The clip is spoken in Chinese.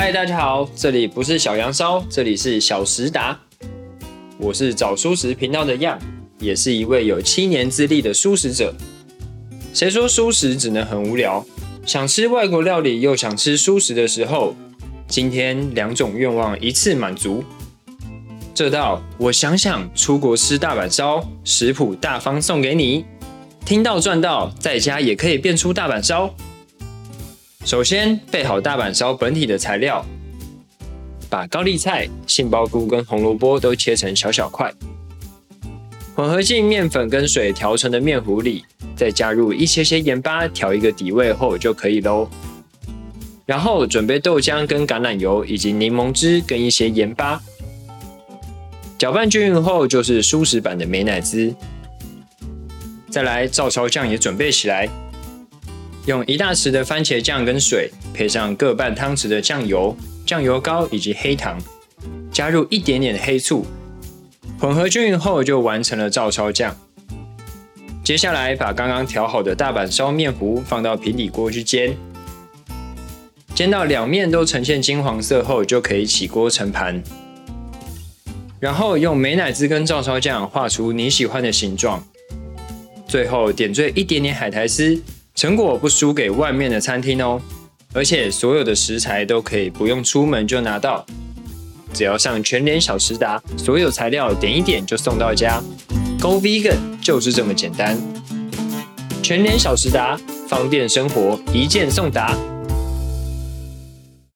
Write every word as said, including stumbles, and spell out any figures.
嗨，大家好，这里不是小羊烧，这里是小时达。我是找蔬食频道的样，也是一位有七年资历的蔬食者。谁说蔬食只能很无聊？想吃外国料理又想吃蔬食的时候，今天两种愿望一次满足。这道我想想出国吃大阪烧，食谱大方送给你。听到赚到，在家也可以变出大阪烧。首先备好大阪烧本体的材料，把高丽菜、杏鲍菇跟红萝卜都切成小小块，混合进面粉跟水调成的面糊里，再加入一些些盐巴调一个底味后就可以咯。然后准备豆浆跟橄榄油以及柠檬汁跟一些盐巴，搅拌均匀后就是蔬食版的美乃滋。再来照烧酱也准备起来，用一大匙的番茄酱跟水，配上各半汤匙的酱油、酱油膏以及黑糖，加入一点点的黑醋，混合均匀后就完成了照烧酱。接下来把刚刚调好的大阪烧面糊放到平底锅去煎，煎到两面都呈现金黄色后就可以起锅盛盘。然后用美乃滋跟照烧酱画出你喜欢的形状，最后点缀一点点海苔丝，成果不输给外面的餐厅哦。而且所有的食材都可以不用出门就拿到，只要上全联小时达，所有材料点一点就送到家。Go Vegan 就是这么简单。全联小时达，方便生活，一键送达。